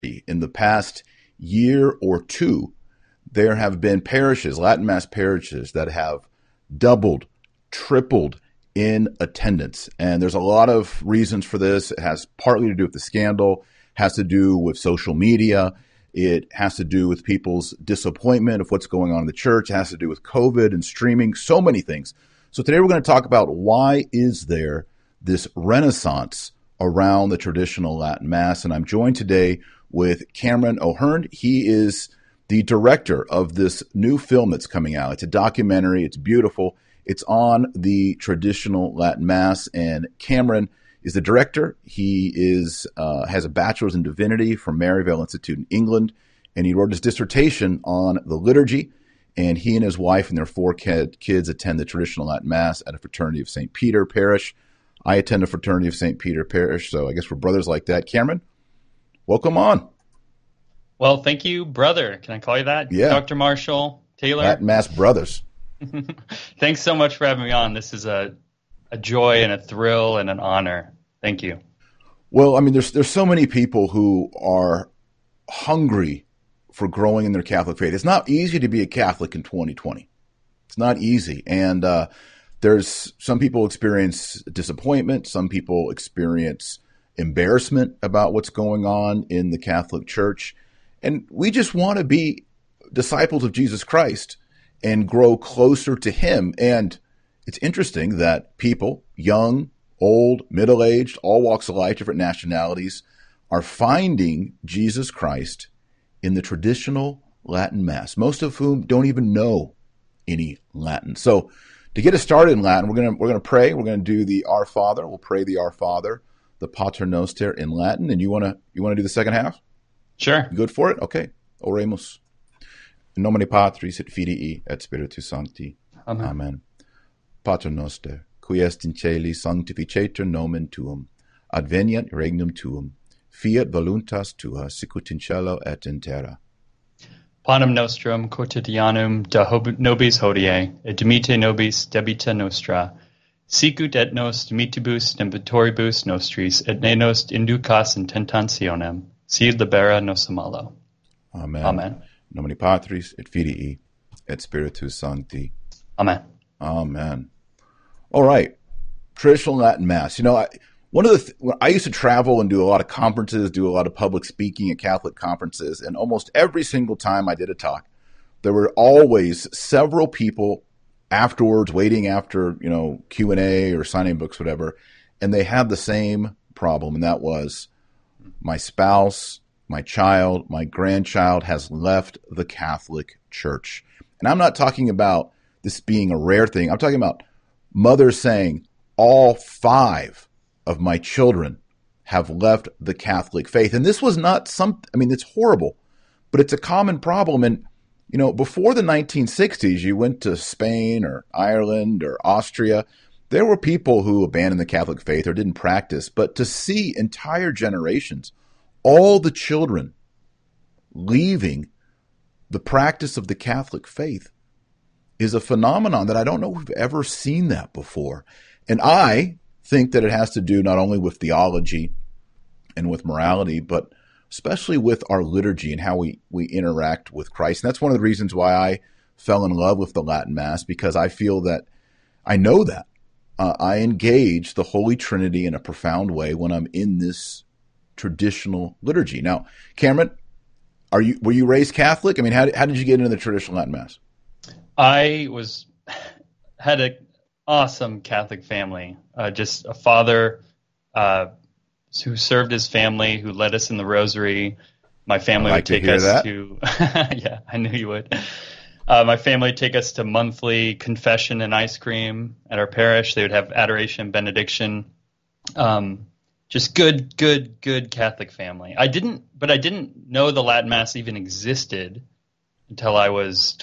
In the past year or two, there have been parishes, Latin Mass parishes, that have doubled, tripled in attendance. And there's a lot of reasons for this. It has partly to do with the scandal, has to do with social media. It has to do with people's disappointment of what's going on in the church. It has to do with COVID and streaming, so many things. So today we're going to talk about why is there this renaissance around the traditional Latin Mass. And I'm joined today with Cameron O'Hearn. He is the director of this new film that's coming out. It's a documentary. It's beautiful. It's on the traditional Latin Mass. And Cameron is the director. He has a bachelor's in divinity from Maryvale Institute in England. And he wrote his dissertation on the liturgy. And he and his wife and their four kids attend the traditional Latin Mass at a Fraternity of St. Peter parish. I attend a Fraternity of St. Peter parish, so I guess we're brothers like that. Cameron, welcome on. Well, thank you, brother. Can I call you that? Yeah. Dr. Marshall, Taylor. Latin Mass brothers. Thanks so much for having me on. This is a joy and a thrill and an honor. Thank you. Well, I mean, there's so many people who are hungry for growing in their Catholic faith. It's not easy to be a Catholic in 2020. It's not easy. And there's some people experience disappointment. Some people experience embarrassment about what's going on in the Catholic Church. And we just want to be disciples of Jesus Christ and grow closer to him. And it's interesting that people, young, old, middle-aged, all walks of life, different nationalities, are finding Jesus Christ in the traditional Latin Mass, most of whom don't even know any Latin. So to get us started in Latin, we're going to pray. We're going to do the Our Father. We'll pray the Our Father, the Pater Noster in Latin. And you want to do the second half? Sure. You good for it? Okay. Oremus. In nomine Patris et Filii et Spiritus Sancti. Amen. Amen. Pater Noster, qui est in caeli, sanctificetur nomen tuum. Adveniat regnum tuum. Fiat voluntas tua, sicut in cielo et in terra. Panem nostrum quotidianum da nobis hodie, et dimite nobis debita nostra, sicut et nos dimitibus debitoribus nostris, et ne nos inducas in tentationem, sed libera nos a malo. Amen. Amen. Nomine Patris et Filii et Spiritus Sancti. Amen. Amen. All right. Traditional Latin Mass. You know, I used to travel and do a lot of conferences, do a lot of public speaking at Catholic conferences, and almost every single time I did a talk, there were always several people afterwards waiting after, Q&A or signing books, whatever, and they had the same problem, and that was my spouse, my child, my grandchild has left the Catholic Church. And I'm not talking about this being a rare thing. I'm talking about mothers saying all 5 of my children have left the Catholic faith. And this was not it's horrible, but it's a common problem. And, before the 1960s, you went to Spain or Ireland or Austria, there were people who abandoned the Catholic faith or didn't practice. But to see entire generations, all the children leaving the practice of the Catholic faith is a phenomenon that I don't know if we've ever seen that before. And I think that it has to do not only with theology and with morality, but especially with our liturgy and how we interact with Christ. And that's one of the reasons why I fell in love with the Latin Mass, because I feel that I know that I engage the Holy Trinity in a profound way when I'm in this traditional liturgy. Now, Cameron, were you raised Catholic? I mean, how did you get into the traditional Latin Mass? I had an awesome Catholic family. Just a father who served his family, who led us in the rosary. My family would take us to yeah, I knew you would. My family would take us to monthly confession and ice cream at our parish. They would have adoration and benediction. Just good Catholic family. I didn't know the Latin Mass even existed until I was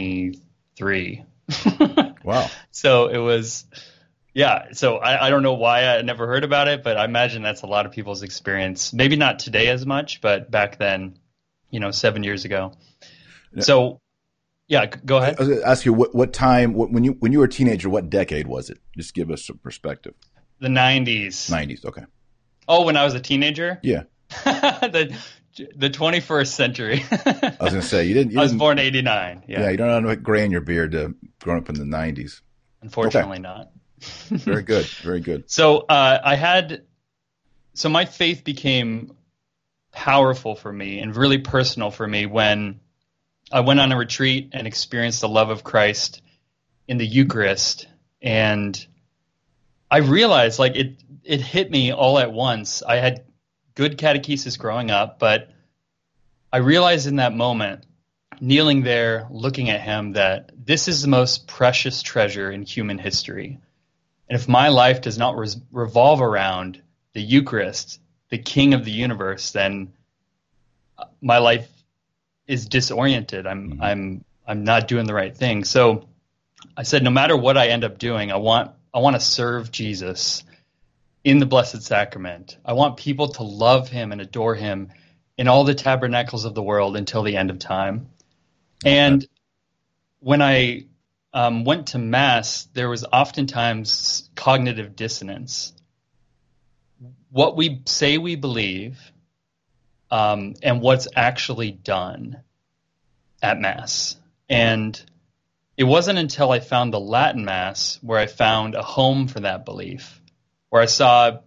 23. Wow. So it was, yeah. So I don't know why I never heard about it, but I imagine that's a lot of people's experience. Maybe not today as much, but back then, 7 years ago. So, yeah, go ahead. I was going to ask you what time, when you were a teenager, what decade was it? Just give us some perspective. The 90s. 90s, okay. Oh, when I was a teenager? Yeah. the 21st century. I was going to say, I was born 89. Yeah, you don't have enough gray in your beard to grown up in the 90s. Unfortunately not. Very good. Very good. So so my faith became powerful for me and really personal for me when I went on a retreat and experienced the love of Christ in the Eucharist. And I realized like it hit me all at once. I had good catechesis growing up, but I realized in that moment, kneeling there, looking at him, that this is the most precious treasure in human history. And if my life does not revolve around the Eucharist, the King of the universe, then my life is disoriented. I'm not doing the right thing. So I said, no matter what I end up doing, I want to serve Jesus in the Blessed Sacrament. I want people to love him and adore him in all the tabernacles of the world until the end of time. And when I went to Mass, there was oftentimes cognitive dissonance. What we say we believe and what's actually done at Mass. And it wasn't until I found the Latin Mass where I found a home for that belief, where I saw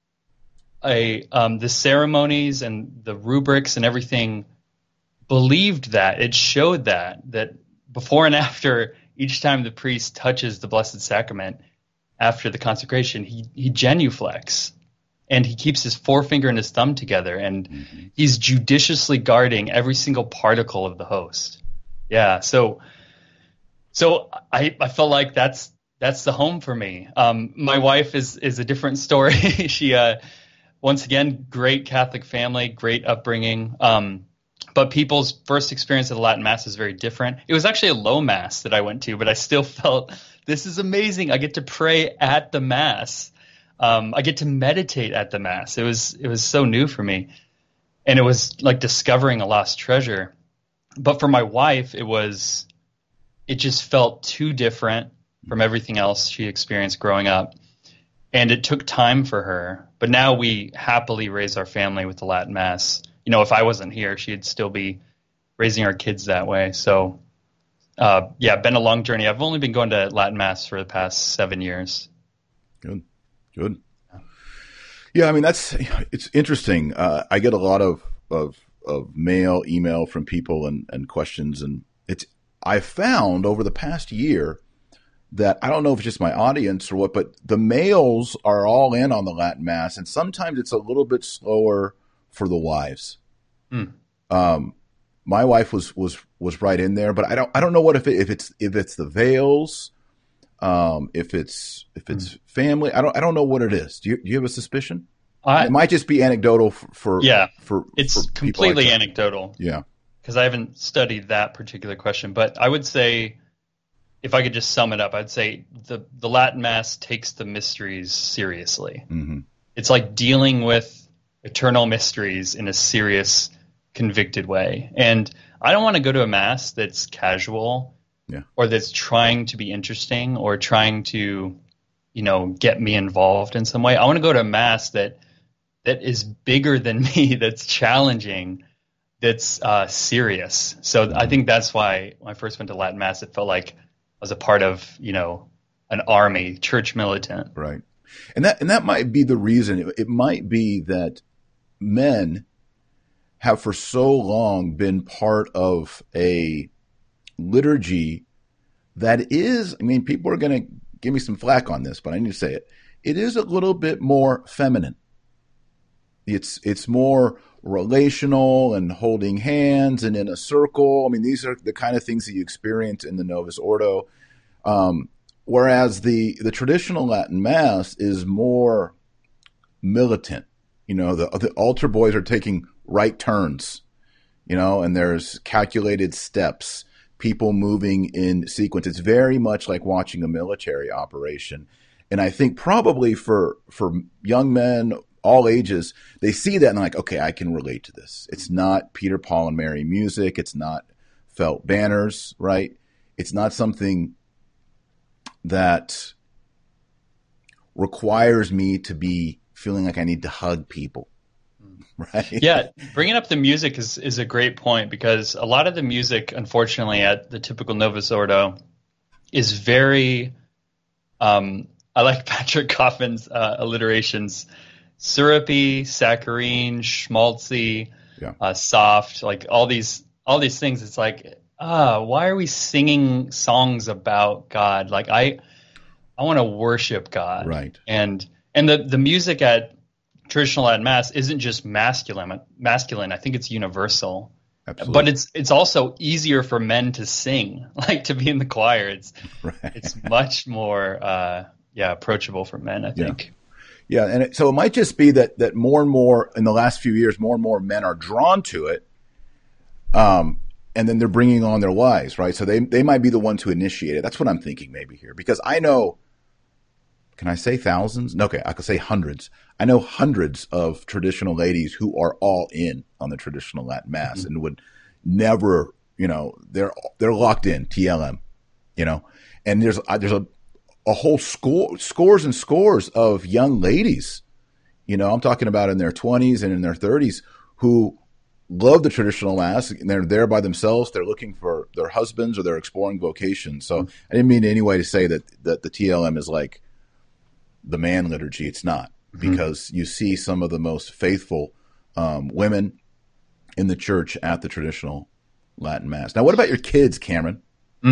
the ceremonies and the rubrics and everything believed that. It showed that before and after each time the priest touches the Blessed Sacrament after the consecration, he genuflects. And he keeps his forefinger and his thumb together, and he's judiciously guarding every single particle of the host. Yeah, so I felt like that's the home for me. My wife is a different story. She once again, great Catholic family, great upbringing. But people's first experience of the Latin Mass is very different. It was actually a low Mass that I went to, but I still felt this is amazing. I get to pray at the Mass. I get to meditate at the Mass. It was so new for me, and it was like discovering a lost treasure. But for my wife, it just felt too different from everything else she experienced growing up, and it took time for her. But now we happily raise our family with the Latin Mass. You know, if I wasn't here, she'd still be raising our kids that way. So, been a long journey. I've only been going to Latin Mass for the past 7 years. Good. Yeah, I mean it's interesting. I get a lot of mail, email from people and questions, and I found over the past year that I don't know if it's just my audience or what, but the males are all in on the Latin Mass, and sometimes it's a little bit slower for the wives. My wife was right in there, but I don't know what if it's the veils. If it's family, I don't know what it is. Do you have a suspicion? It might just be anecdotal for it's for completely like anecdotal. Yeah, because I haven't studied that particular question. But I would say, if I could just sum it up, I'd say the Latin Mass takes the mysteries seriously. Mm-hmm. It's like dealing with eternal mysteries in a serious, convicted way. And I don't want to go to a Mass that's casual. Yeah. Or that's trying to be interesting or trying to, get me involved in some way. I want to go to a Mass that is bigger than me, that's challenging, that's serious. So I think that's why when I first went to Latin Mass, it felt like I was a part of, an army, church militant. Right. And that might be the reason. It might be that men have for so long been part of a liturgy that is, people are going to give me some flack on this, but I need to say it. It is a little bit more feminine. It's more relational and holding hands and in a circle. These are the kind of things that you experience in the Novus Ordo. Whereas the traditional Latin Mass is more militant. The altar boys are taking right turns, and there's calculated steps, people moving in sequence. It's very much like watching a military operation. And I think probably for young men, all ages, they see that and they're like, okay, I can relate to this. It's not Peter, Paul, and Mary music. It's not felt banners, right? It's not something that requires me to be feeling like I need to hug people. Right. Yeah, bringing up the music is a great point because a lot of the music, unfortunately, at the typical Novus Ordo is very, I like Patrick Coffin's alliterations, syrupy, saccharine, schmaltzy, Yeah. soft, like all these things. It's like, why are we singing songs about God? Like I want to worship God, Right. and the music at traditional Latin Mass isn't just masculine. I think it's universal. Absolutely. But it's also easier for men to sing, like to be in the choir. It's much more approachable for men, I think. Yeah, and so it might just be that more and more in the last few years, more and more men are drawn to it, and then they're bringing on their wives, right? So they might be the ones who initiate it. That's what I'm thinking maybe here, because I know. Can I say thousands? No, okay, I could say hundreds. I know hundreds of traditional ladies who are all in on the traditional Latin Mass and would never, they're locked in TLM, and there's a whole scores and scores of young ladies, I'm talking about in their 20s and in their 30s who love the traditional Mass and they're there by themselves. They're looking for their husbands or they're exploring vocations. So I didn't mean in any way to say that the TLM is like the man liturgy. It's not, because you see some of the most faithful women in the church at the traditional Latin Mass. Now, what about your kids, Cameron?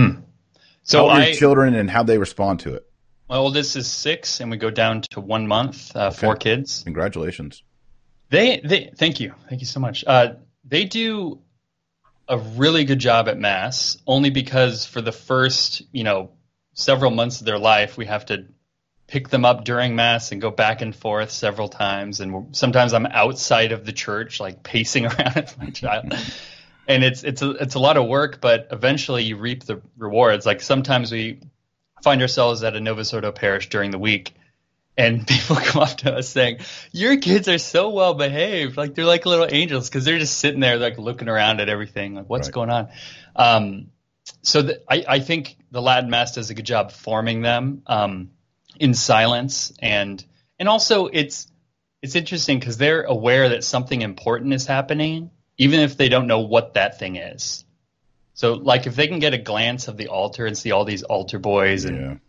So how are your children and how they respond to it? My oldest is 6, and we go down to 1 month. 4 kids. Congratulations. They thank you so much. They do a really good job at Mass, only because for the first several months of their life, we have to pick them up during Mass and go back and forth several times. And sometimes I'm outside of the church, like pacing around with my child. And it's a lot of work, but eventually you reap the rewards. Like sometimes we find ourselves at a Novus Ordo parish during the week, and people come up to us saying, "Your kids are so well behaved, like they're like little angels," because they're just sitting there like looking around at everything, like what's going on. So I think the Latin Mass does a good job forming them in silence, and also it's interesting because they're aware that something important is happening, even if they don't know what that thing is. So like if they can get a glance of the altar and see all these altar boys and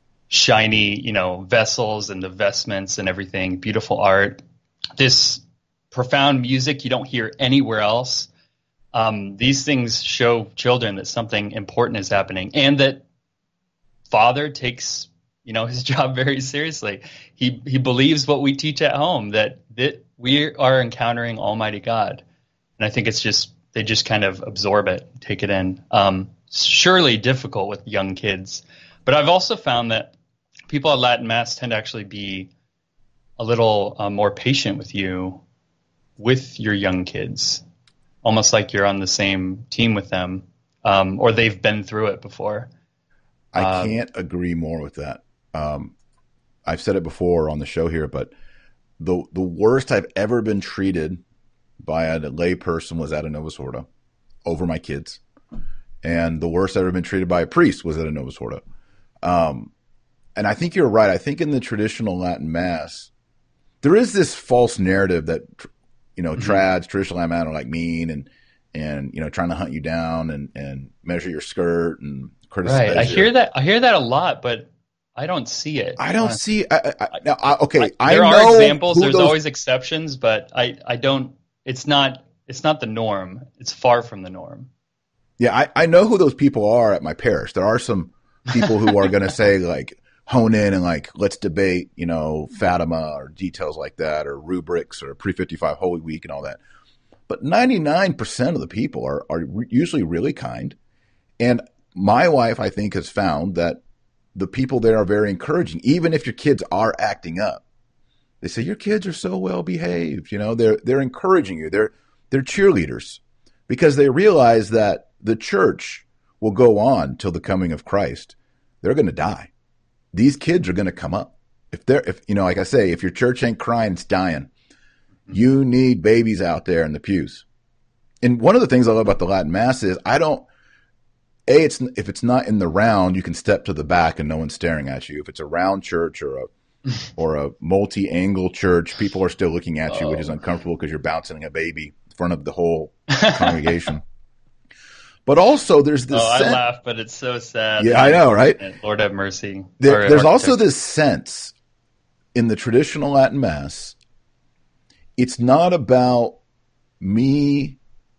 shiny, vessels and the vestments and everything, beautiful art, this profound music you don't hear anywhere else, these things show children that something important is happening, and that Father takes his job very seriously. He believes what we teach at home, that we are encountering Almighty God. And I think they just kind of absorb it, take it in. Surely difficult with young kids. But I've also found that people at Latin Mass tend to actually be a little more patient with you, with your young kids, almost like you're on the same team with them, or they've been through it before. I can't agree more with that. I've said it before on the show here, but the worst I've ever been treated by a lay person was at a Novus Ordo over my kids. And the worst I've ever been treated by a priest was at a Novus Ordo. And I think you're right. I think in the traditional Latin Mass, there is this false narrative that, trads, traditional Latin Mass are like mean and trying to hunt you down and measure your skirt and criticize you. Right. I hear that a lot, but I don't see it. I don't see. There are examples. There's always exceptions, but I don't. It's not the norm. It's far from the norm. Yeah, I know who those people are at my parish. There are some people who are going to say like hone in and like let's debate, Fatima or details like that, or rubrics or pre-55 Holy Week and all that. But 99% of the people are usually really kind, and my wife, I think, has found that the people there are very encouraging, even if your kids are acting up. They say your kids are so well behaved. They're encouraging you. They're cheerleaders, because they realize that the church will go on till the coming of Christ. They're going to die. These kids are going to come up. If like I say, if your church ain't crying, it's dying. You need babies out there in the pews. And one of the things I love about the Latin Mass is if it's not in the round, you can step to the back and no one's staring at you. If it's a round church or or a multi-angle church, people are still looking at you, which is uncomfortable because you're bouncing a baby in front of the whole congregation. But also there's this I laugh, but it's so sad. Yeah, I know, right? Lord have mercy. There's also this sense in the traditional Latin Mass, it's not about me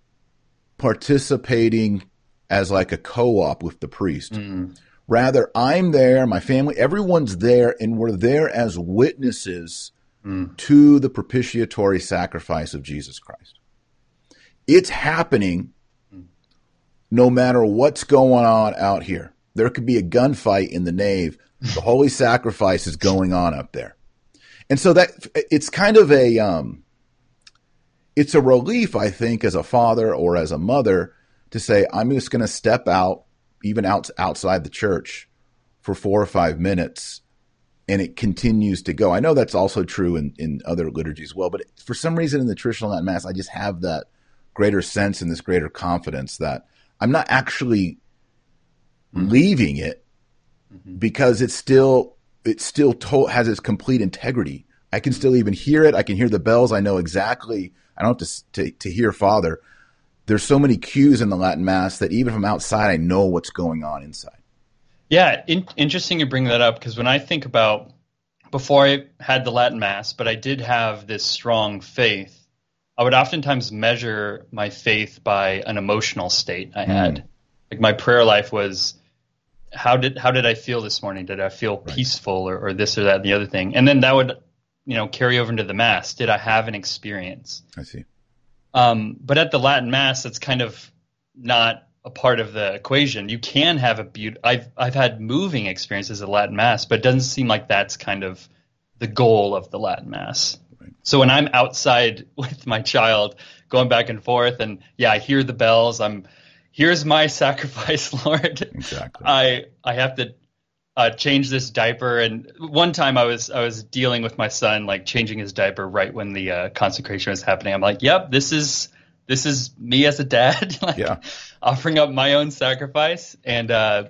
participating as like a co-op with the priest. Mm. Rather, I'm there, my family, everyone's there, and we're there as witnesses to the propitiatory sacrifice of Jesus Christ. It's happening no matter what's going on out here. There could be a gunfight in the nave. The holy sacrifice is going on up there. And so that it's kind of it's a relief, I think, as a father or as a mother to say, I'm just going to step out, even outside the church for 4 or 5 minutes, and it continues to go. I know that's also true in other liturgies as well, but for some reason in the traditional Latin Mass, I just have that greater sense and this greater confidence that I'm not actually leaving it because it still has its complete integrity. I can still even hear it. I can hear the bells. I know exactly. I don't have to hear Father. There's so many cues in the Latin Mass that even from outside, I know what's going on inside. Yeah, interesting you bring that up, because when I think about before I had the Latin Mass, but I did have this strong faith, I would oftentimes measure my faith by an emotional state I had. Like my prayer life was, how did I feel this morning? Did I feel peaceful or this or that and the other thing? And then that would, carry over into the Mass. Did I have an experience? I see. But at the Latin Mass, it's kind of not a part of the equation. You can have I've had moving experiences at Latin Mass, but it doesn't seem like that's kind of the goal of the Latin Mass. Right. So when I'm outside with my child going back and forth and I hear the bells, here's my sacrifice, Lord. Exactly. I have to change this diaper. And one time I was dealing with my son, like changing his diaper right when the consecration was happening. I'm like, yep, this is me as a dad, offering up my own sacrifice. And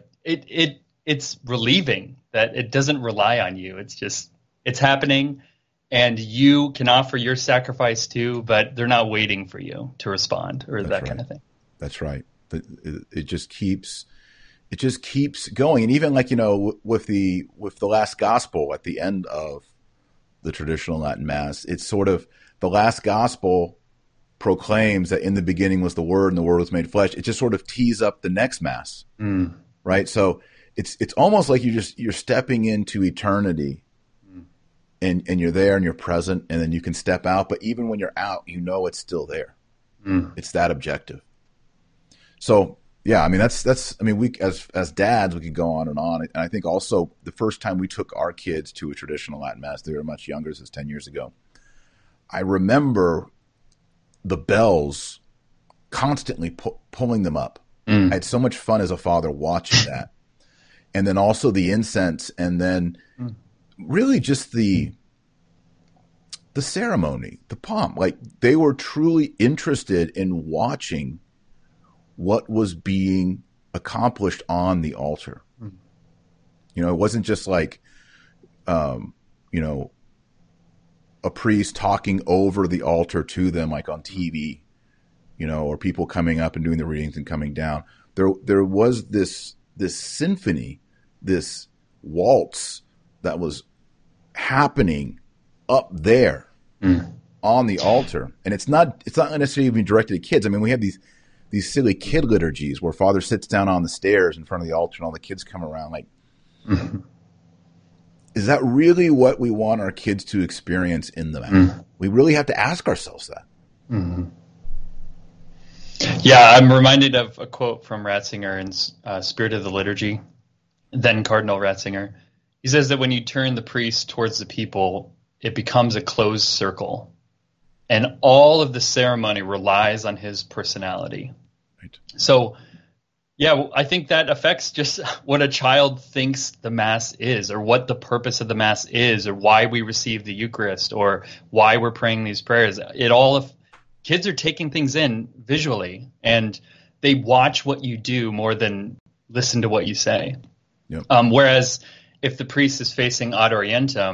it's relieving that it doesn't rely on you. It's happening, and you can offer your sacrifice too, but they're not waiting for you to respond or that kind of thing. That's right. It just keeps going. And even like, with the last gospel at the end of the traditional Latin Mass, it's sort of the last gospel proclaims that in the beginning was the Word and the Word was made flesh. It just sort of tees up the next Mass. Right. So it's almost like you're stepping into eternity and you're there and you're present, and then you can step out. But even when you're out, it's still there. It's that objective. So, yeah, I mean, we as dads, we could go on. And I think also the first time we took our kids to a traditional Latin Mass, they were much younger, this is 10 years ago. I remember the bells constantly pulling them up. I had so much fun as a father watching that. And then also the incense, and then really just the ceremony, the pomp. Like, they were truly interested in watching what was being accomplished on the altar. It wasn't just like, a priest talking over the altar to them, like on TV, or people coming up and doing the readings and coming down. There was this symphony, this waltz that was happening up there on the altar. And it's not necessarily even directed at kids. I mean, we have these silly kid liturgies where Father sits down on the stairs in front of the altar and all the kids come around. Like, is that really what we want our kids to experience in the Mass? We really have to ask ourselves that. Yeah, I'm reminded of a quote from Ratzinger in Spirit of the Liturgy, then Cardinal Ratzinger. He says that when you turn the priest towards the people, it becomes a closed circle, and all of the ceremony relies on his personality. Right. So, I think that affects just what a child thinks the Mass is, or what the purpose of the Mass is, or why we receive the Eucharist, or why we're praying these prayers. Kids are taking things in visually, and they watch what you do more than listen to what you say. Yep. Whereas if the priest is facing ad orientem,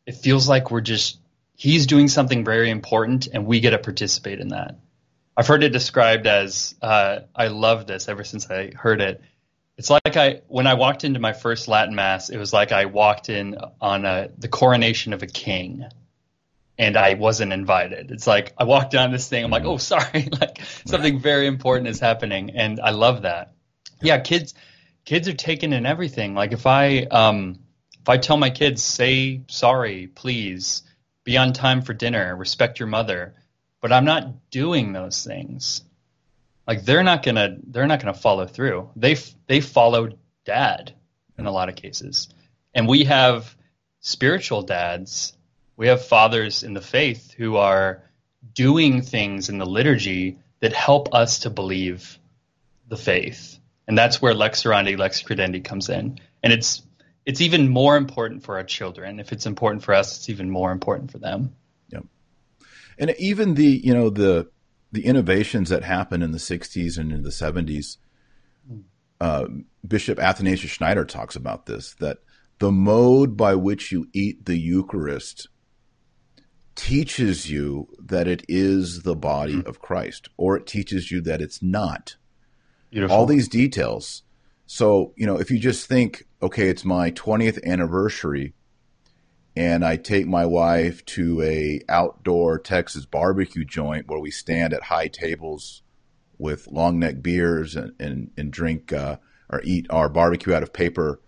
it feels like he's doing something very important and we get to participate in that. I've heard it described as, I love this ever since I heard it. It's like when I walked into my first Latin Mass, it was like I walked in on the coronation of a king and I wasn't invited. It's like I walked down this thing, I'm like, oh, sorry, like something very important is happening. And I love that. Yeah, kids are taking in everything. Like if I tell my kids, say sorry, please, be on time for dinner, respect your mother, but I'm not doing those things, like they're not gonna follow through. They follow dad in a lot of cases, and we have spiritual dads. We have fathers in the faith who are doing things in the liturgy that help us to believe the faith, and that's where lex orandi, lex credendi comes in. And it's even more important for our children. If it's important for us, it's even more important for them. Yep. And even the innovations that happened in the 60s and in the 70s, Bishop Athanasius Schneider talks about this, that the mode by which you eat the Eucharist teaches you that it is the body of Christ, or it teaches you that it's not. Beautiful. All these details. So, if you just think, okay, it's my 20th anniversary and I take my wife to a outdoor Texas barbecue joint where we stand at high tables with long neck beers and drink or eat our barbecue out of paper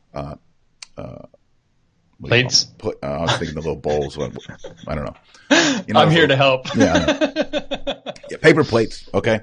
plates. I was thinking the little bowls. I don't know. I'm here to help. Yeah, paper plates. Okay.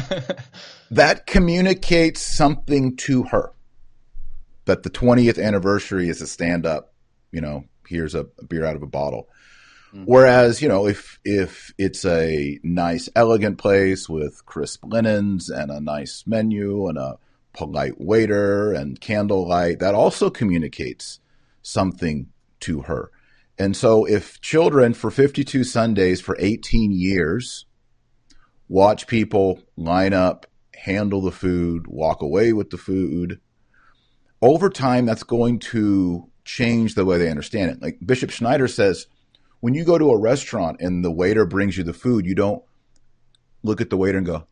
That communicates something to her. That the 20th anniversary is a stand up, here's a beer out of a bottle. Mm-hmm. Whereas, if it's a nice, elegant place with crisp linens and a nice menu and a polite waiter and candlelight, that also communicates something to her. And so if children for 52 Sundays for 18 years watch people line up, handle the food, walk away with the food, over time, that's going to change the way they understand it. Like Bishop Schneider says, when you go to a restaurant and the waiter brings you the food, you don't look at the waiter and go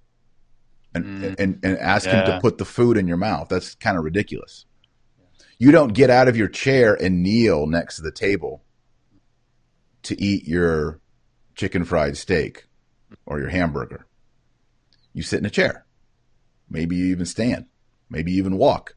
and ask him to put the food in your mouth. That's kind of ridiculous. You don't get out of your chair and kneel next to the table to eat your chicken fried steak or your hamburger. You sit in a chair. Maybe you even stand. Maybe you even walk.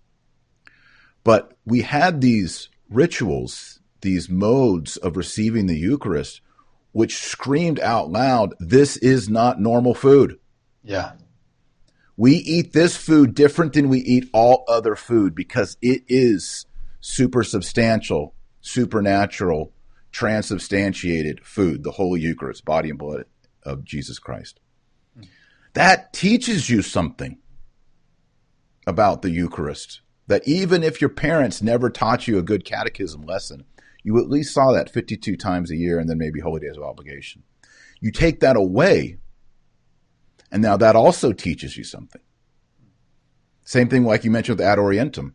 But we had these rituals, these modes of receiving the Eucharist, which screamed out loud, this is not normal food. Yeah. We eat this food different than we eat all other food because it is super substantial, supernatural, transubstantiated food, the Holy Eucharist, body and blood of Jesus Christ. That teaches you something about the Eucharist, that even if your parents never taught you a good catechism lesson, you at least saw that 52 times a year and then maybe holy days of obligation. You take that away, and now that also teaches you something. Same thing like you mentioned with Ad Orientem.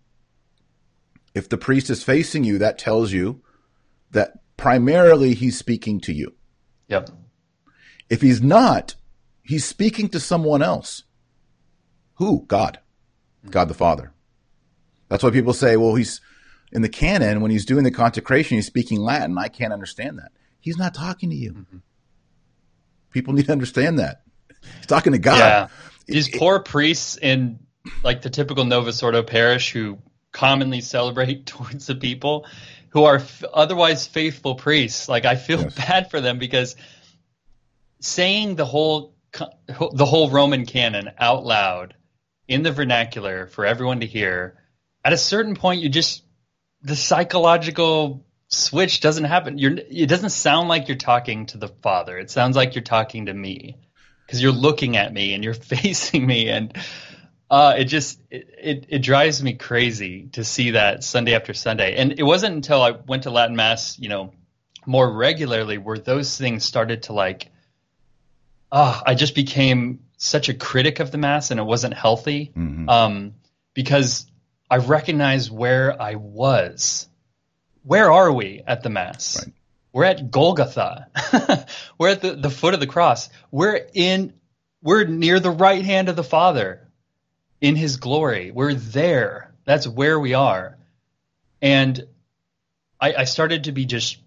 If the priest is facing you, that tells you that primarily he's speaking to you. Yep. If he's not, he's speaking to someone else. Who? God. God the Father. That's why people say, well, he's in the canon, when he's doing the consecration, he's speaking Latin. I can't understand that. He's not talking to you. Mm-hmm. People need to understand that. He's talking to God. Yeah. These poor priests in like the typical Novus Ordo parish who commonly celebrate towards the people who are otherwise faithful priests. Like I feel bad for them because saying the whole Roman canon out loud in the vernacular for everyone to hear, at a certain point, the psychological switch doesn't happen. It doesn't sound like you're talking to the Father. It sounds like you're talking to me because you're looking at me and you're facing me. And it drives me crazy to see that Sunday after Sunday. And it wasn't until I went to Latin Mass, more regularly where those things started to I just became such a critic of the Mass, and it wasn't healthy. Mm-hmm. Because I recognized where I was where are we at the Mass? Right. We're at Golgotha. We're at the foot of the cross. We're near the right hand of the Father in his glory. We're there. That's where we are. And I started to be just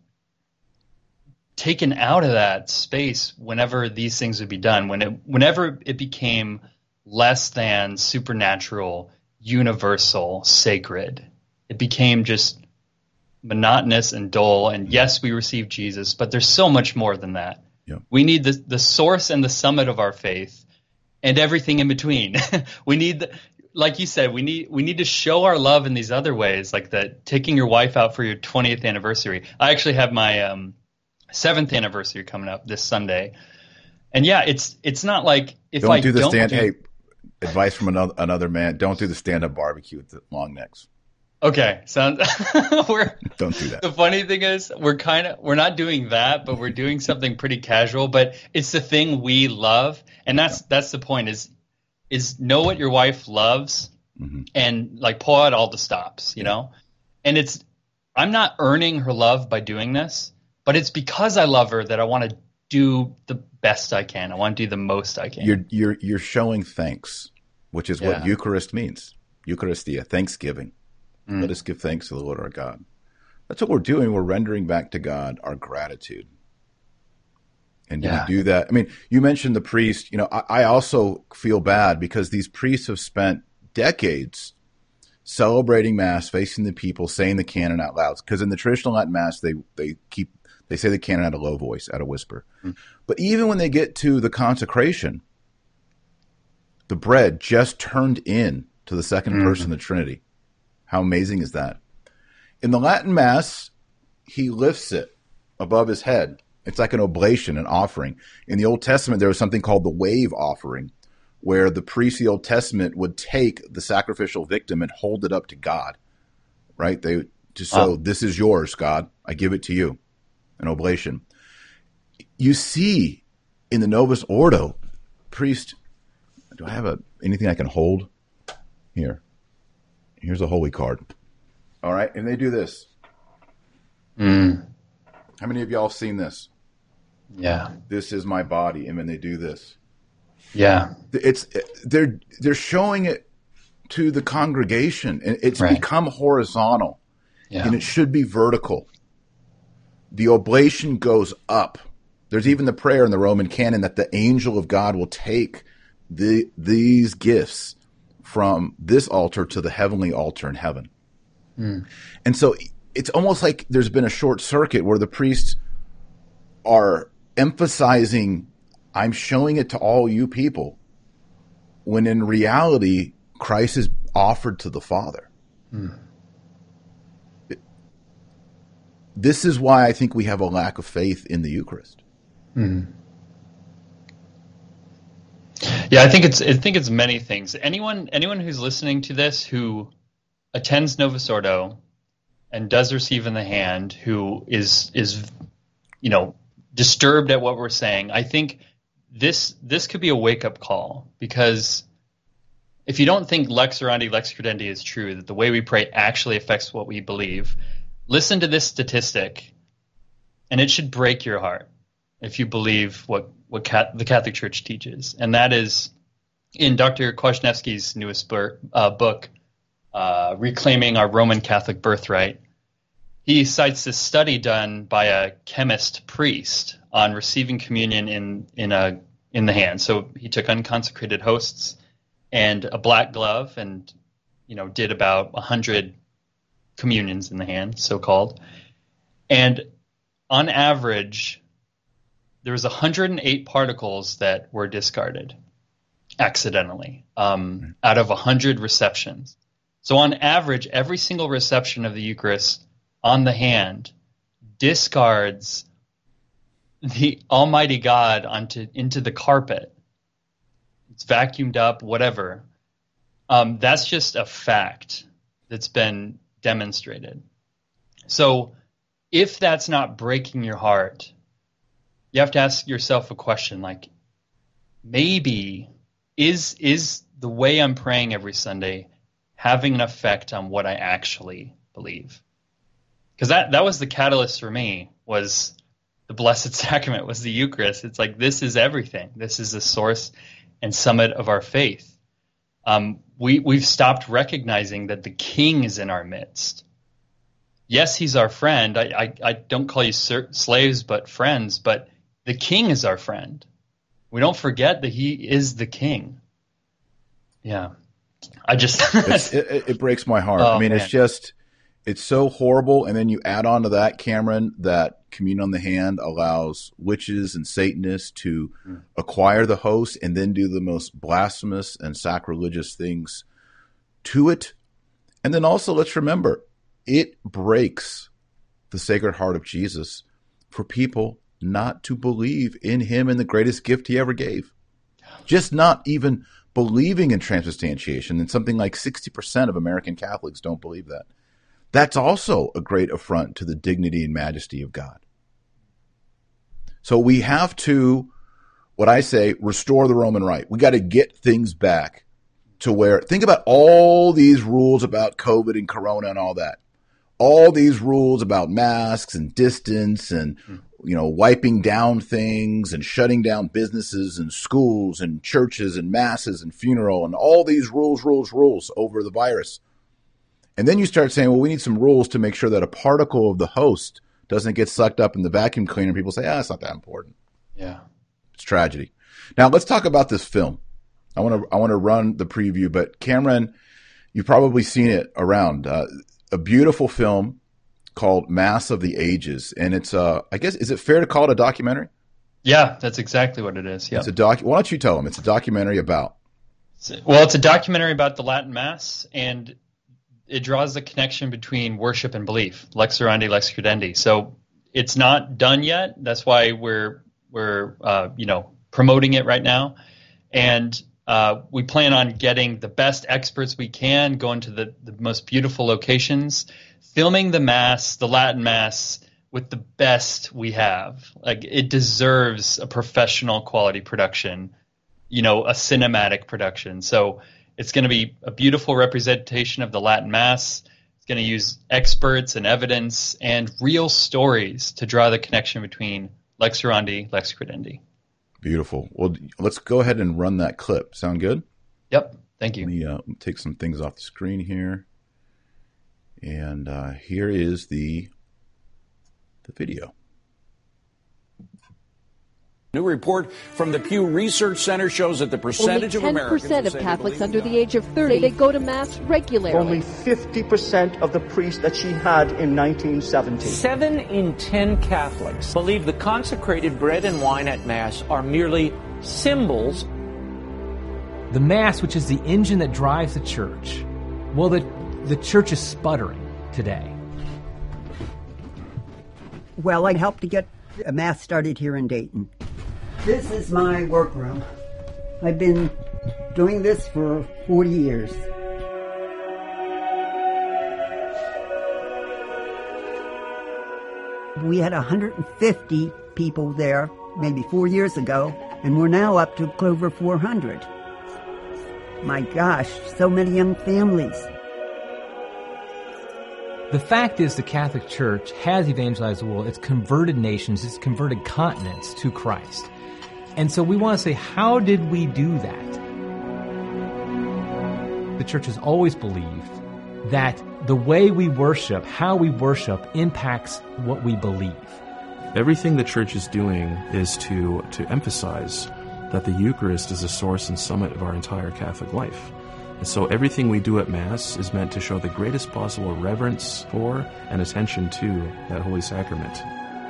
taken out of that space whenever these things would be done, whenever it became less than supernatural, universal, sacred. It became just monotonous and dull. And yes, we receive Jesus, but there's so much more than that. Yeah. We need the source and the summit of our faith and everything in between. We need, like you said, we need to show our love in these other ways, like taking your wife out for your 20th anniversary. I actually have my 7th anniversary coming up this Sunday. And yeah, it's not like if don't I do the don't stand. do, Hey, advice from another man: don't do the stand-up barbecue with the long necks. Okay, sounds. Don't do that. The funny thing is, we're not doing that, but we're doing something pretty casual. But it's the thing we love, and that's the point. Is know what your wife loves, and like pull out all the stops, you know. And I'm not earning her love by doing this, but it's because I love her that I want to do the best I can. I want to do the most I can. You're showing thanks, which is what Eucharist means. Eucharistia, thanksgiving. Let us give thanks to the Lord our God. That's what we're doing. We're rendering back to God our gratitude. And do we do that? I mean, you mentioned the priest. You know, I also feel bad because these priests have spent decades celebrating Mass, facing the people, saying the canon out loud. Because in the traditional Latin Mass, they say the canon at a low voice, at a whisper. But even when they get to the consecration, the bread just turned in to the second person of the Trinity. How amazing is that? In the Latin Mass, he lifts it above his head. It's like an oblation, an offering. In the Old Testament, there was something called the wave offering, where the priest of the Old Testament would take the sacrificial victim and hold it up to God, right? They just so this is yours, God. I give it to you, an oblation. You see in the Novus Ordo, priest, do I have anything I can hold? Here. Here's a holy card. All right. And they do this. How many of y'all have seen this? Yeah. This is my body. And then they do this. Yeah. They're showing it to the congregation, and it's become horizontal, and it should be vertical. The oblation goes up. There's even the prayer in the Roman canon that the angel of God will take these gifts from this altar to the heavenly altar in heaven. And so it's almost like there's been a short circuit where the priests are emphasizing, I'm showing it to all you people, when in reality, Christ is offered to the Father. This is why I think we have a lack of faith in the Eucharist. Yeah, I think it's many things. Anyone who's listening to this who attends Novus Ordo and does receive in the hand, who is disturbed at what we're saying, I think this could be a wake up call, because if you don't think lex orandi, lex credendi is true, that the way we pray actually affects what we believe, listen to this statistic, and it should break your heart if you believe what the Catholic Church teaches. And that is in Dr. Kwasniewski's newest book, Reclaiming Our Roman Catholic Birthright. He cites this study done by a chemist priest on receiving communion in the hand. So he took unconsecrated hosts and a black glove and did about 100 communions in the hand, so-called. And on average, there was 108 particles that were discarded accidentally out of 100 receptions. So on average, every single reception of the Eucharist on the hand discards the Almighty God into the carpet. It's vacuumed up, whatever. That's just a fact that's been demonstrated. So if that's not breaking your heart, you have to ask yourself a question like, maybe is the way I'm praying every Sunday having an effect on what I actually believe? because that was the catalyst for me, was the Blessed Sacrament, was the Eucharist. It's like, this is everything. This is the source and summit of our faith. We've stopped recognizing that the King is in our midst. Yes, he's our friend. I don't call you slaves, but friends, but the King is our friend. We don't forget that he is the King. Yeah. It breaks my heart. Oh, I mean, man. it's so horrible. And then you add on to that, Cameron, that communion on the hand allows witches and Satanists to acquire the host and then do the most blasphemous and sacrilegious things to it. And then also, let's remember, it breaks the Sacred Heart of Jesus for people not to believe in him and the greatest gift he ever gave. Just not even believing in transubstantiation. And something like 60% of American Catholics don't believe that. That's also a great affront to the dignity and majesty of God. So we have to, what I say, restore the Roman Rite. We got to get things back to where, think about all these rules about COVID and Corona and all that. All these rules about masks and distance and, wiping down things and shutting down businesses and schools and churches and masses and funeral and all these rules over the virus. And then you start saying, well, we need some rules to make sure that a particle of the host doesn't get sucked up in the vacuum cleaner. People say, it's not that important. Yeah. It's tragedy. Now let's talk about this film. I want to run the preview, but Cameron, you've probably seen it around. A beautiful film called Mass of the Ages. And it's, I guess, is it fair to call it a documentary? Yeah, that's exactly what it is. Yeah. It's why don't you tell them? It's a documentary about. Well, it's a documentary about the Latin Mass, and it draws the connection between worship and belief, lex orandi, lex credendi. So it's not done yet. That's why we're promoting it right now, and we plan on getting the best experts we can, going to the most beautiful locations, filming the Mass, the Latin Mass, with the best we have. Like, it deserves a professional quality production, a cinematic production. So it's going to be a beautiful representation of the Latin Mass. It's going to use experts and evidence and real stories to draw the connection between lex orandi, lex credendi. Beautiful. Well, let's go ahead and run that clip. Sound good? Yep. Thank you. Let me take some things off the screen here. And here is the video. New report from the Pew Research Center shows that the percentage of Americans... Only 10% of Catholics under the age of 30, they go to Mass regularly. Only 50% of the priests that she had in 1970. 7 in 10 Catholics believe the consecrated bread and wine at Mass are merely symbols. The Mass, which is the engine that drives the church, well, the church is sputtering today. Well, I helped to get a Mass started here in Dayton. This is my workroom. I've been doing this for 40 years. We had 150 people there maybe 4 years ago, and we're now up to over 400. My gosh, so many young families. The fact is the Catholic Church has evangelized the world. It's converted nations, it's converted continents to Christ. And so we want to say, how did we do that? The Church has always believed that the way we worship, how we worship, impacts what we believe. Everything the Church is doing is to emphasize that the Eucharist is the source and summit of our entire Catholic life. And so everything we do at Mass is meant to show the greatest possible reverence for and attention to that Holy Sacrament.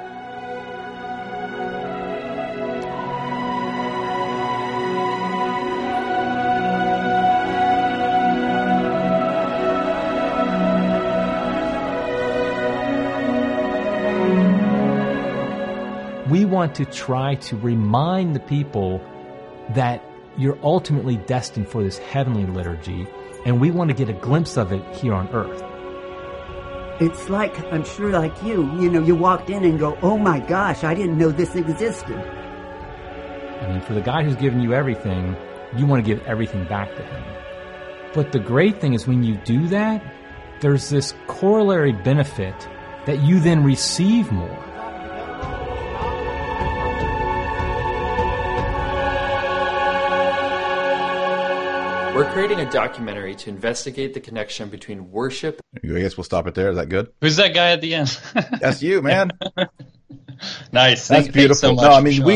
We want to try to remind the people that you're ultimately destined for this heavenly liturgy, and we want to get a glimpse of it here on earth. It's like, I'm sure like you walked in and go, oh my gosh, I didn't know this existed. I mean, for the guy who's given you everything, you want to give everything back to him. But the great thing is when you do that, there's this corollary benefit that you then receive more. We're creating a documentary to investigate the connection between worship. I guess we'll stop it there. Is that good? Who's that guy at the end? That's you, man. Nice. That's beautiful. So much no, I mean,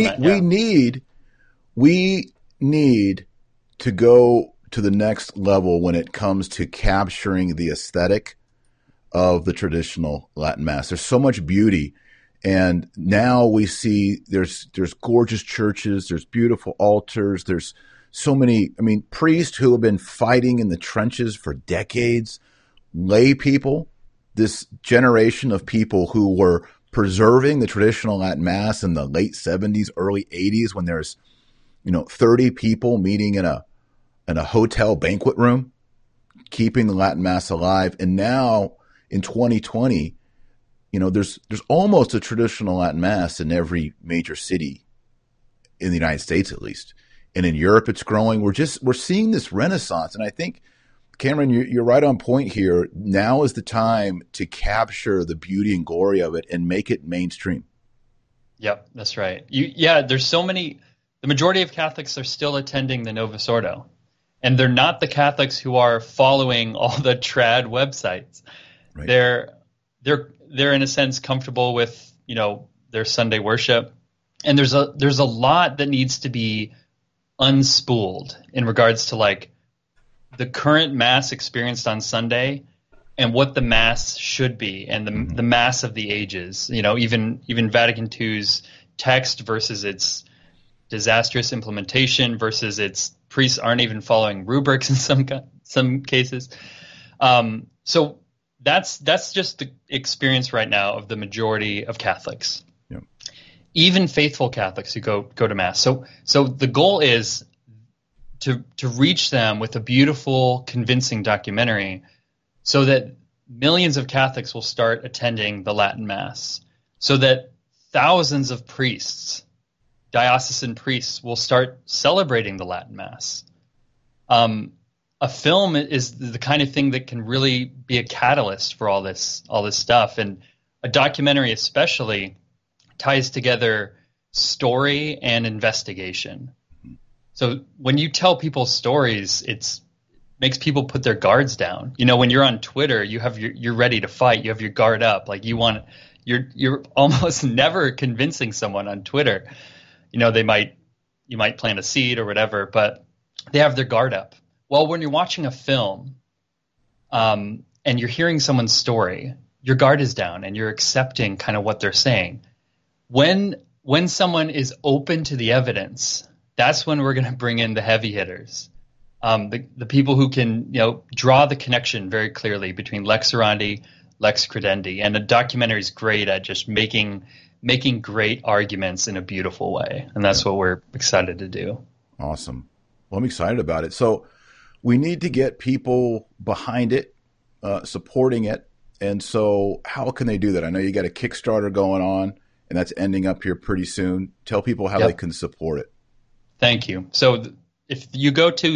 we need to go to the next level when it comes to capturing the aesthetic of the traditional Latin Mass. There's so much beauty. And now we see there's gorgeous churches, there's beautiful altars, there's so many, priests who have been fighting in the trenches for decades, lay people, this generation of people who were preserving the traditional Latin Mass in the late 70s, early 80s, when there's, 30 people meeting in a hotel banquet room, keeping the Latin Mass alive. And now in 2020, there's almost a traditional Latin Mass in every major city in the United States, at least. And in Europe, it's growing. We're seeing this renaissance. And I think, Cameron, you're right on point here. Now is the time to capture the beauty and glory of it and make it mainstream. Yep, that's right. There's so many. The majority of Catholics are still attending the Novus Ordo, and they're not the Catholics who are following all the trad websites. Right. They're in a sense comfortable with their Sunday worship, and there's a lot that needs to be unspooled in regards to like the current Mass experienced on Sunday and what the Mass should be, and the Mass of the ages. Even Vatican II's text versus its disastrous implementation versus its priests aren't even following rubrics in some cases. So that's just the experience right now of the majority of Catholics. Yeah. Even faithful Catholics who go to Mass. So the goal is to reach them with a beautiful, convincing documentary so that millions of Catholics will start attending the Latin Mass, so that thousands of priests, diocesan priests, will start celebrating the Latin Mass. A film is the kind of thing that can really be a catalyst for all this stuff, and a documentary especially ties together story and investigation. So when you tell people stories, it makes people put their guards down. When you're on Twitter, you're ready to fight. You have your guard up, like you're almost never convincing someone on Twitter. You might plant a seed or whatever, but they have their guard up. Well, when you're watching a film, and you're hearing someone's story, your guard is down and you're accepting kind of what they're saying. When someone is open to the evidence, that's when we're going to bring in the heavy hitters, the people who can draw the connection very clearly between lex orandi, lex credendi, and a documentary is great at just making great arguments in a beautiful way, and that's what we're excited to do. Awesome. Well, I'm excited about it. So we need to get people behind it, supporting it. And so how can they do that? I know you got a Kickstarter going on, and that's ending up here pretty soon. Tell people how they can support it. Thank you. So if you go to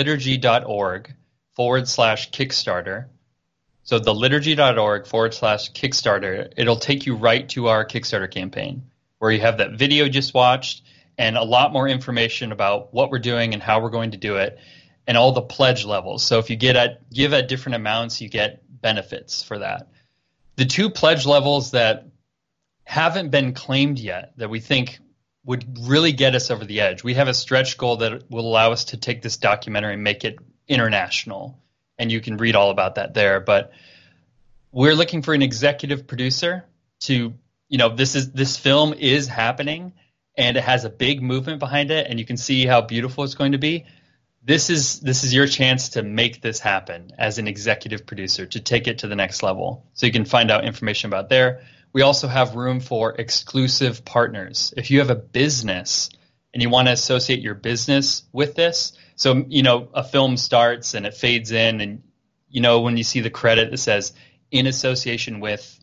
theliturgy.org/Kickstarter, so theliturgy.org/Kickstarter, it'll take you right to our Kickstarter campaign, where you have that video just watched and a lot more information about what we're doing and how we're going to do it, and all the pledge levels. So if you give at different amounts, you get benefits for that. The two pledge levels that haven't been claimed yet that we think would really get us over the edge. We have a stretch goal that will allow us to take this documentary and make it international. And you can read all about that there. But we're looking for an executive producer to, this film is happening and it has a big movement behind it, and you can see how beautiful it's going to be. This is your chance to make this happen as an executive producer, to take it to the next level. So you can find out information about there. We also have room for exclusive partners. If you have a business and you want to associate your business with this, so, a film starts and it fades in, and, when you see the credit that says in association with,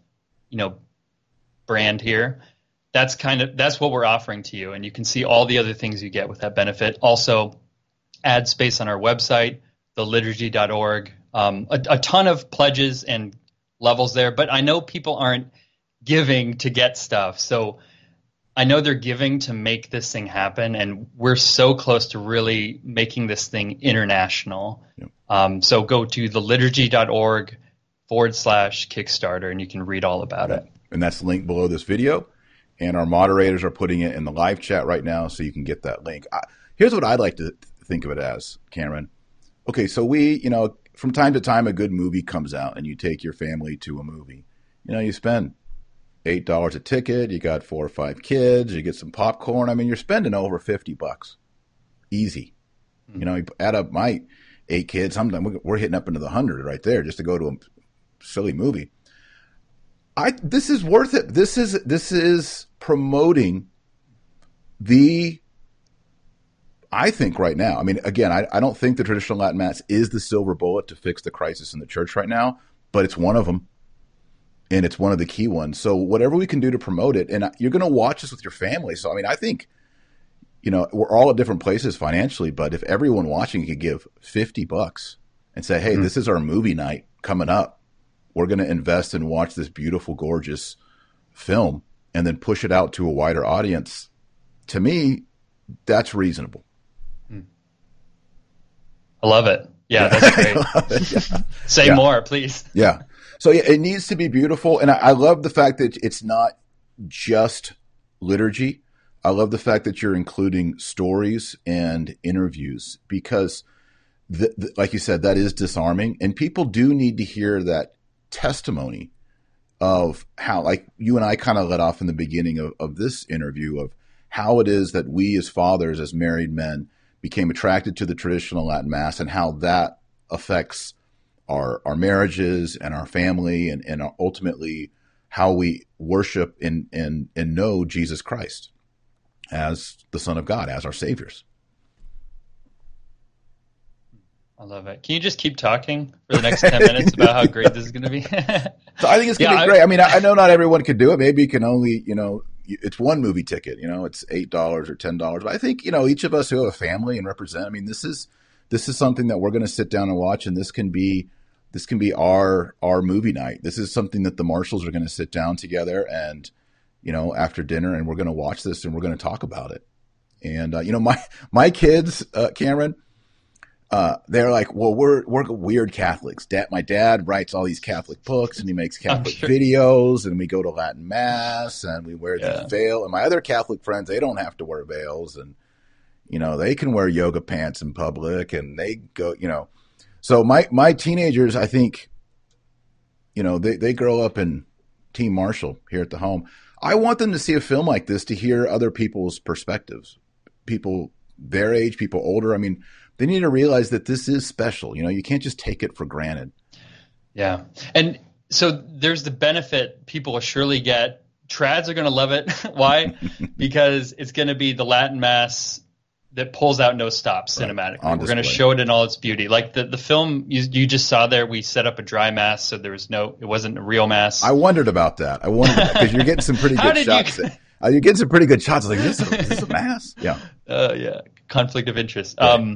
brand here, that's what we're offering to you. And you can see all the other things you get with that benefit. Also, ad space on our website, theliturgy.org, a ton of pledges and levels there, but I know people aren't giving to get stuff. So I know they're giving to make this thing happen, and we're so close to really making this thing international. Yep. So go to theliturgy.org/Kickstarter, and you can read all about it. And that's linked below this video. And our moderators are putting it in the live chat right now, so you can get that link. Here's what I'd like to think of it as, Cameron. Okay, so from time to time, a good movie comes out, and you take your family to a movie. You spend $8 a ticket. You got 4 or 5 kids. You get some popcorn. I mean, you're spending over $50. Easy. Mm-hmm. You add up my 8 kids. Sometimes we're hitting up into the 100 right there just to go to a silly movie. This is worth it. This is promoting I think right now. I mean, again, I don't think the traditional Latin Mass is the silver bullet to fix the crisis in the church right now, but it's one of them. And it's one of the key ones. So whatever we can do to promote it, and you're going to watch this with your family. So, I mean, I think, we're all at different places financially, but if everyone watching could give $50 and say, hey, this is our movie night coming up. We're going to invest and watch this beautiful, gorgeous film and then push it out to a wider audience. To me, that's reasonable. I love it. Yeah, that's great. Yeah. Say more, please. Yeah. So it needs to be beautiful. And I love the fact that it's not just liturgy. I love the fact that you're including stories and interviews because, like you said, that is disarming. And people do need to hear that testimony of how, like you and I kind of let off in the beginning of this interview, of how it is that we as fathers, as married men, became attracted to the traditional Latin Mass and how that affects our marriages and our family and ultimately how we worship and know Jesus Christ as the Son of God, as our Saviors. I love it. Can you just keep talking for the next 10 minutes about how great this is going to be? So I think it's going to be great. I mean, I know not everyone can do it. Maybe you can only, it's one movie ticket, it's $8 or $10. But I think, each of us who have a family and represent, I mean, this is something that we're going to sit down and watch, and this can be our movie night. This is something that the Marshalls are going to sit down together and, after dinner, and we're going to watch this and we're going to talk about it. And, my kids, Cameron, they're like, well, we're weird Catholics. My dad writes all these Catholic books and he makes Catholic videos, and we go to Latin Mass and we wear the veil. And my other Catholic friends, they don't have to wear veils, and, they can wear yoga pants in public, and they go, So my teenagers, I think, they grow up in Team Marshall here at the home. I want them to see a film like this to hear other people's perspectives, people their age, people older. I mean, they need to realize that this is special. You can't just take it for granted. Yeah. And so there's the benefit people will surely get. Trads are going to love it. Why? Because it's going to be the Latin Mass that pulls out no stops cinematically. We're going to show it in all its beauty. Like the film you just saw there, we set up a dry mass, so it wasn't a real mass. I wondered about that. Because you're getting some pretty good shots. You're getting some pretty good shots. Like, is this a mass? Yeah. Yeah. Conflict of interest. Right.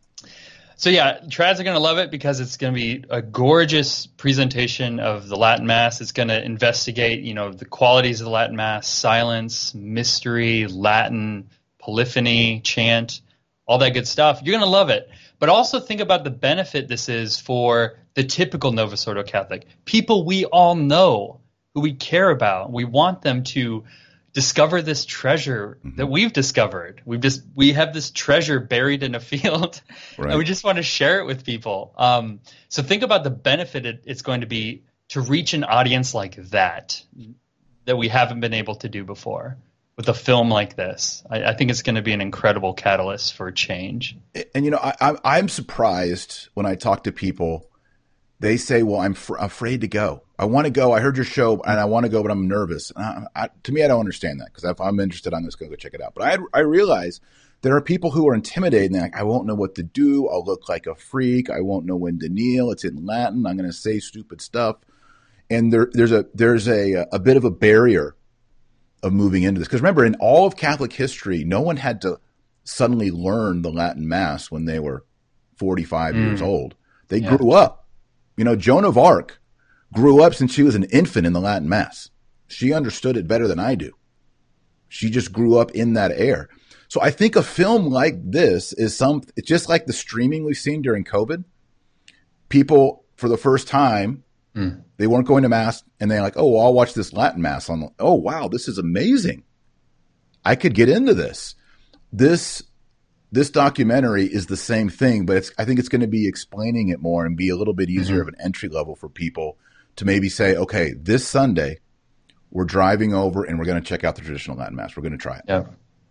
So yeah, trads are going to love it because it's going to be a gorgeous presentation of the Latin Mass. It's going to investigate, the qualities of the Latin Mass: silence, mystery, Latin, polyphony, chant, all that good stuff. You're going to love it. But also think about the benefit this is for the typical Novus Ordo Catholic, people we all know, who we care about. We want them to discover this treasure that we've discovered. We have this treasure buried in a field, and we just want to share it with people. So think about the benefit it's going to be to reach an audience like that we haven't been able to do before with a film like this. I think it's going to be an incredible catalyst for change. And I'm surprised when I talk to people. They say, well, I'm afraid to go. I want to go. I heard your show and I want to go, but I'm nervous. To me, I don't understand that, because if I'm interested, I'm just going to go check it out. But I realize there are people who are intimidated and they're like, I won't know what to do. I'll look like a freak. I won't know when to kneel. It's in Latin. I'm going to say stupid stuff. And there's a bit of a barrier of moving into this. Because remember, in all of Catholic history, no one had to suddenly learn the Latin Mass when they were 45 years old. They grew up. Joan of Arc grew up since she was an infant in the Latin Mass. She understood it better than I do. She just grew up in that air. So I think a film like this is it's just like the streaming we've seen during COVID. People, for the first time, they weren't going to Mass, and they're like, oh, well, I'll watch this Latin Mass. Oh, wow, this is amazing. I could get into this. This documentary is the same thing, but I think it's going to be explaining it more and be a little bit easier of an entry level for people to maybe say, okay, this Sunday we're driving over and we're going to check out the traditional Latin Mass. We're going to try it.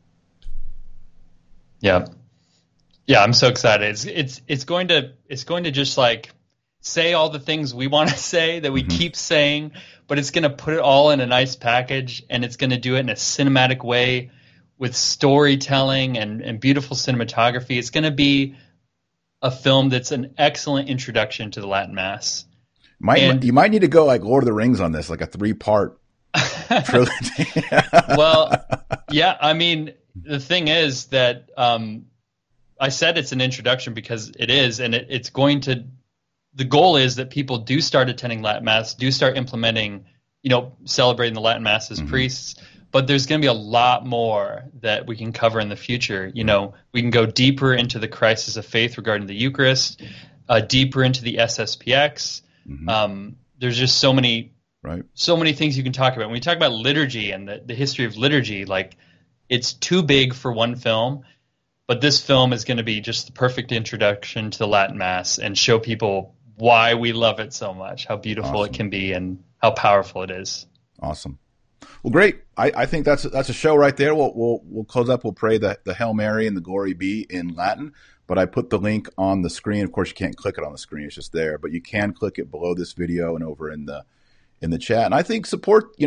Yeah. I'm so excited. It's going to just like say all the things we want to say that we keep saying, but it's going to put it all in a nice package, and it's going to do it in a cinematic way with storytelling and beautiful cinematography. It's going to be a film that's an excellent introduction to the Latin Mass. You might need to go like Lord of the Rings on this, like a 3-part trilogy. Well, yeah, I mean, the thing is that I said it's an introduction because it is, and it's going to – the goal is that people do start attending Latin Mass, do start implementing, celebrating the Latin Mass as priests. But there's going to be a lot more that we can cover in the future. We can go deeper into the crisis of faith regarding the Eucharist, deeper into the SSPX. There's just so many things you can talk about. When we talk about liturgy and the history of liturgy, like it's too big for one film, but this film is going to be just the perfect introduction to the Latin Mass and show people why we love it so much, how beautiful it can be, and how powerful it is. Awesome. Well, great. I think that's a show right there. We'll close up. We'll pray the Hail Mary and the Glory Be in Latin. But I put the link on the screen. Of course, you can't click it on the screen; it's just there. But you can click it below this video and over in the chat. And I think support.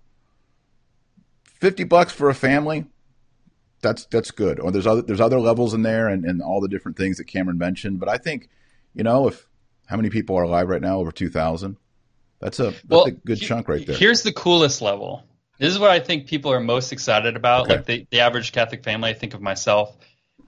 $50 for a family. That's good. Or there's other levels in there and all the different things that Cameron mentioned. But I think if how many people are alive right now? Over 2,000. That's a good chunk right there. Here's the coolest level. This is what I think people are most excited about. Okay. Like the average Catholic family, I think of myself.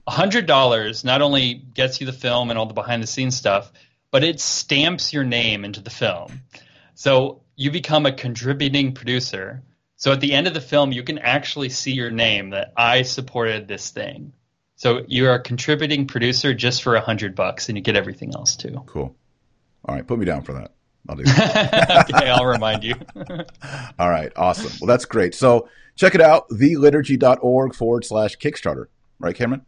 $100 not only gets you the film and all the behind the scenes stuff, but it stamps your name into the film. So you become a contributing producer. So at the end of the film, you can actually see your name that I supported this thing. So you're a contributing producer just for $100, and you get everything else too. Cool. All right, put me down for that. I'll do that. Okay, I'll remind you. All right, awesome. Well, that's great. So check it out, theliturgy.org/Kickstarter. Right, Cameron?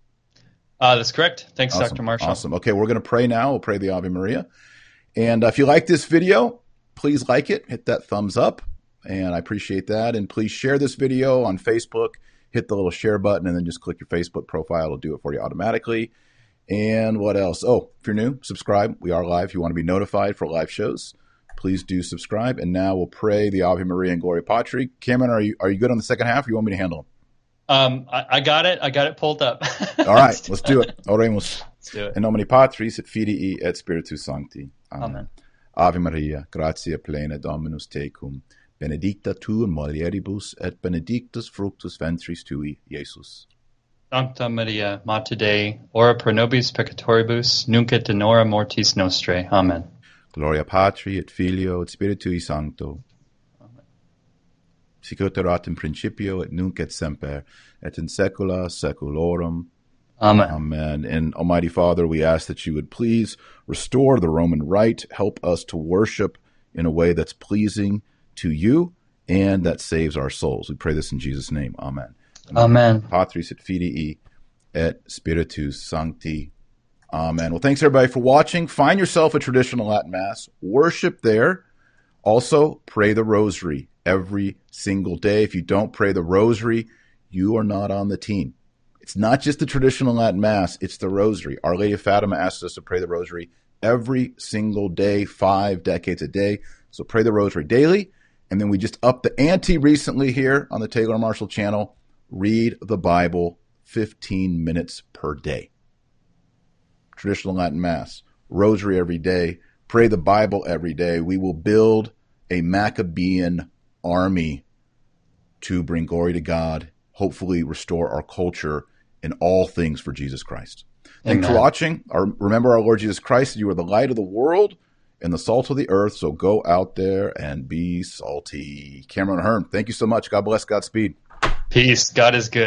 That's correct. Thanks, awesome. Dr. Marshall. Awesome. Okay, we're going to pray now. We'll pray the Ave Maria. And if you like this video, please like it. Hit that thumbs up, and I appreciate that. And please share this video on Facebook. Hit the little share button, and then just click your Facebook profile. It'll do it for you automatically. And what else? Oh, if you're new, subscribe. We are live. If you want to be notified for live shows, please do subscribe. And now we'll pray the Ave Maria and Gloria Patri. Cameron, are you good on the second half, or you want me to handle them? I got it. I got it pulled up. All right, let's do it. Oremus. Let's do it. In nomine Patris et Filii et Spiritus Sancti. Amen. Ave Maria, gratia plena Dominus tecum, benedicta tu in mulieribus et benedictus fructus ventris tui, Iesus. Sancta Maria, Mater Dei, ora pro nobis peccatoribus, nunc et in hora mortis nostrae. Amen. Gloria Patri et Filio et Spiritui Sancto. Amen. Sic ut erat in principio et nunc et semper et in saecula saeculorum. Amen. Amen. And Almighty Father, we ask that you would please restore the Roman Rite, help us to worship in a way that's pleasing to you and that saves our souls. We pray this in Jesus' name. Amen. Amen. Patris et Filii et Spiritus Sancti. Amen. Well, thanks everybody for watching. Find yourself a traditional Latin Mass. Worship there. Also, pray the Rosary every single day. If you don't pray the Rosary, you are not on the team. It's not just the traditional Latin Mass, it's the Rosary. Our Lady of Fatima asks us to pray the Rosary every single day, 5 decades a day. So pray the Rosary daily. And then we just upped the ante recently here on the Taylor Marshall channel. Read the Bible 15 minutes per day. Traditional Latin Mass, Rosary every day, pray the Bible every day. We will build a Maccabean army to bring glory to God, hopefully restore our culture in all things for Jesus Christ. Thanks for watching. Remember our Lord Jesus Christ, you are the light of the world. and the salt of the earth. So go out there and be salty. Cameron Hearn, thank you so much. God bless. Godspeed. Peace. God is good.